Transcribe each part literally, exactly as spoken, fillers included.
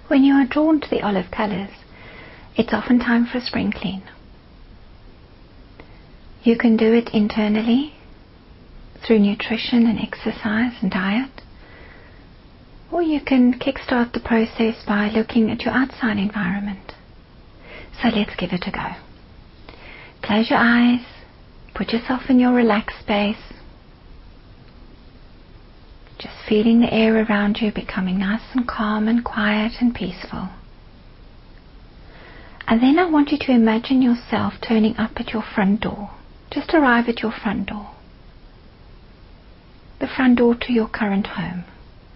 When you are drawn to the olive colours, it's often time for a spring clean. You can do it internally through nutrition and exercise and diet, or you can kickstart the process by looking at your outside environment. So let's give it a go. Close your eyes, put yourself in your relaxed space, just feeling the air around you becoming nice and calm and quiet and peaceful. And then I want you to imagine yourself turning up at your front door. Just arrive at your front door. The front door to your current home.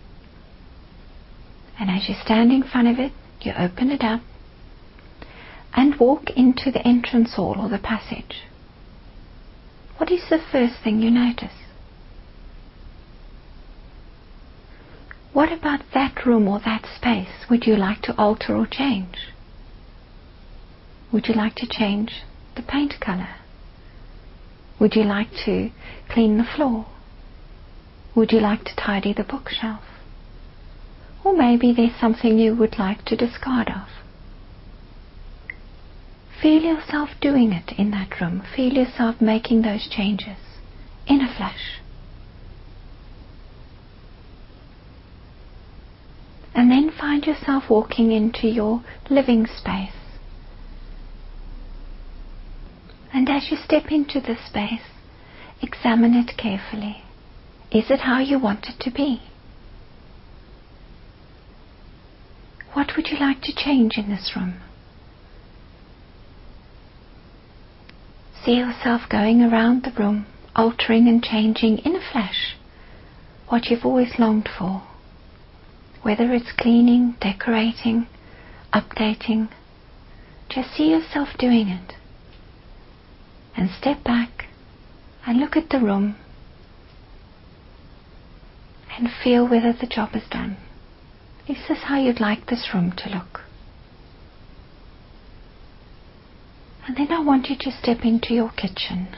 And as you stand in front of it, you open it up and walk into the entrance hall or the passage. What is the first thing you notice? What about that room or that space would you like to alter or change? Would you like to change the paint color? Would you like to clean the floor? Would you like to tidy the bookshelf? Or maybe there's something you would like to discard of. Feel yourself doing it in that room. Feel yourself making those changes in a flash. And then find yourself walking into your living space. And as you step into this space, examine it carefully. Is it how you want it to be? What would you like to change in this room? See yourself going around the room, altering and changing in a flash what you've always longed for. Whether it's cleaning, decorating, updating, just see yourself doing it. And step back and look at the room and feel whether the job is done. Is this how you'd like this room to look? And then I want you to step into your kitchen.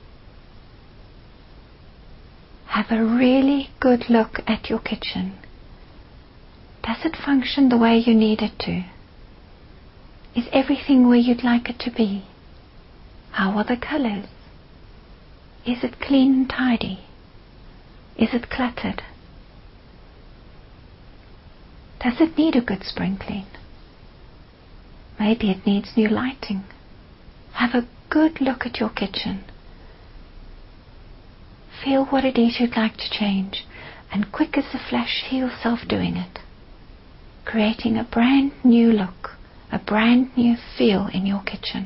Have a really good look at your kitchen. Does it function the way you need it to? Is everything where you'd like it to be? How are the colors? Is it clean and tidy? Is it cluttered? Does it need a good spring clean? Maybe it needs new lighting. Have a good look at your kitchen. Feel what it is you'd like to change, and quick as a flash, see yourself doing it. Creating a brand new look, a brand new feel in your kitchen.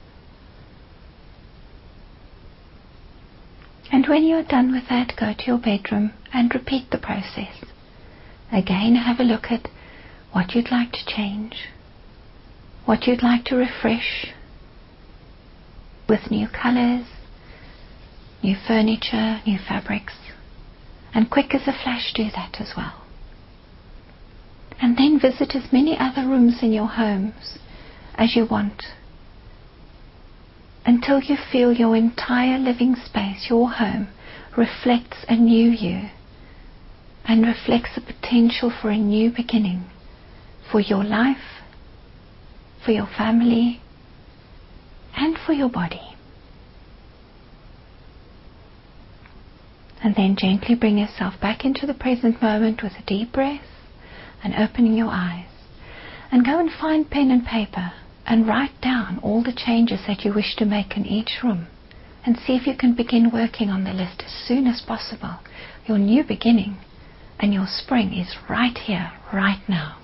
And when you are done with that, go to your bedroom and repeat the process. Again, have a look at what you'd like to change, what you'd like to refresh with new colors, new furniture, new fabrics, and quick as a flash do that as well. And then visit as many other rooms in your homes as you want, until you feel your entire living space, your home, reflects a new you and reflects the potential for a new beginning for your life, for your family, and for your body. And then gently bring yourself back into the present moment with a deep breath and opening your eyes. And go and find pen and paper and write down all the changes that you wish to make in each room, and see if you can begin working on the list as soon as possible. Your new beginning and your spring is right here, right now.